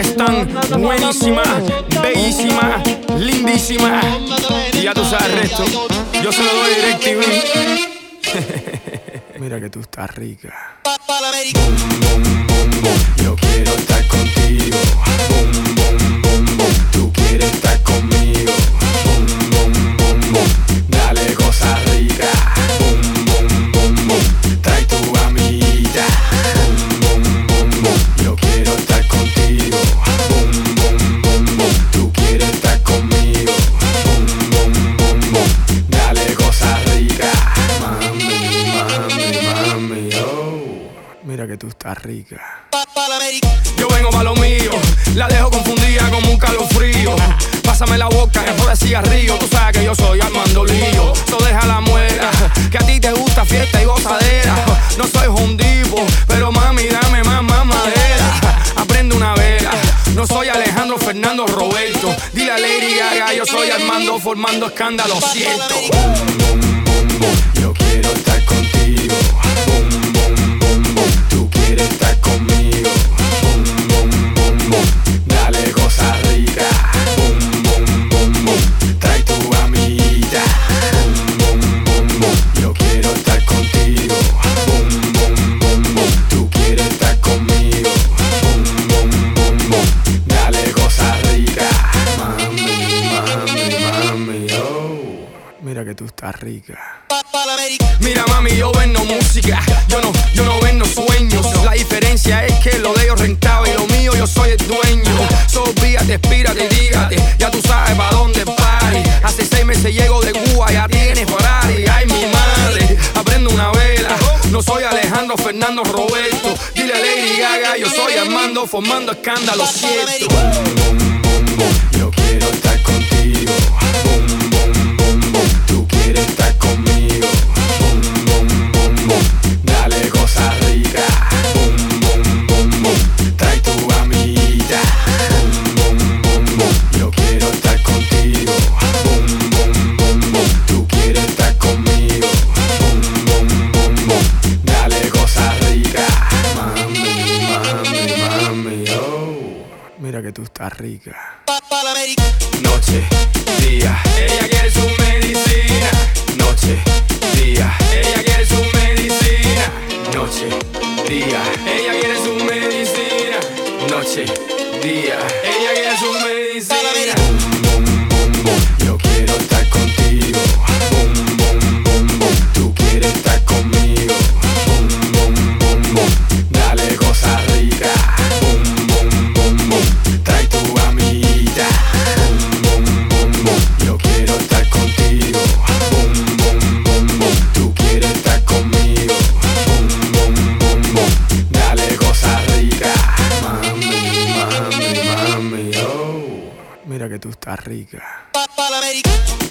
están buenísimas, bellísimas, lindísimas. Y ya tú sabes el resto. Yo se lo doy DirecTV. Mira que tú estás rica. Boom, boom, boom, boom. Yo quiero estar contigo. Boom, boom, boom, boom. Tú quieres estar conmigo. Boom, boom, boom, boom. Dale cosa rica. Boom, boom, boom, boom. Trae tu amiguita. Boom, boom, boom, boom. Yo quiero estar contigo. Boom, boom, boom, boom. Tú quieres estar conmigo. Boom, boom, boom, boom. Dale cosa rica. Mami, mami, mami, oh. Mira que tú estás rica. Yo vengo pa' lo mío, la dejo confundida como un calofrío. Pásame la boca, que de cigarrillo. Tú sabes que yo soy Armando Lío. So deja la muela, que a ti te gusta fiesta y gozadera. No soy hondipo, pero mami dame más madera. Aprende una vela, no soy Alejandro Fernando Roberto. Dile a Lady Gaga, yo soy Armando formando escándalo, siento. Boom, boom, boom, boom. Yo quiero estar contigo. Boom, boom, boom, boom. Tú quieres estar conmigo. Boom, boom, boom, boom. Dale cosa rica. Boom, boom, boom, boom. Trae tu amiguita. Boom, boom, boom, boom. Yo quiero estar contigo. Boom, boom, boom, boom. Tú quieres estar conmigo. Boom, boom, boom, boom. Dale cosa rica. Mami, mami, mami, oh. Mira que tú estás rica. Mira mami, yo vendo música, yo no vendo sueños. La diferencia es que lo de ellos rentaba y lo mío yo soy el dueño. Olvídate, espírate, dígate, ya tú sabes pa' dónde party. Hace 6 meses llego de Cuba, ya tienes Ferrari. Ay mi madre, aprendo una vela. No soy Alejandro Fernando Roberto. Dile a Lady Gaga, yo soy Armando formando escándalo, cierto. Boom, boom, boom, boom. Yo quiero estar contigo. Boom, boom, boom, boom. Tú quieres estar conmigo. Boom, boom, boom, boom. Dale cosa rica. Boom, boom, boom, boom. Trae tu amiguita. Boom, boom, boom, boom. Yo quiero estar contigo. Boom, boom, boom, boom. Tú quieres estar conmigo. Boom, boom, boom, boom. Dale cosa rica. Mami, mami, mami, oh. Mira que tú estás rica. Noche, día, ella quiere su medicina. Noche, día, ella quiere su medicina. Noche, día, ella quiere su medicina. Noche, día, ella quiere su medicina. Boom, boom, boom, boom. Yo quiero estar contigo. Boom, boom, boom, boom. Tú quieres estar conmigo. Boom, boom, boom, boom. Dale cosa rica. Boom, boom, boom, boom. Trae tu amiguita. Boom, boom, boom, boom. Yo quiero estar contigo. Boom, boom, boom, boom. Tú quieres estar conmigo. Boom, boom, boom, boom. Dale cosa rica. Mami, mami, mami, oh. Mira que tú estás rica.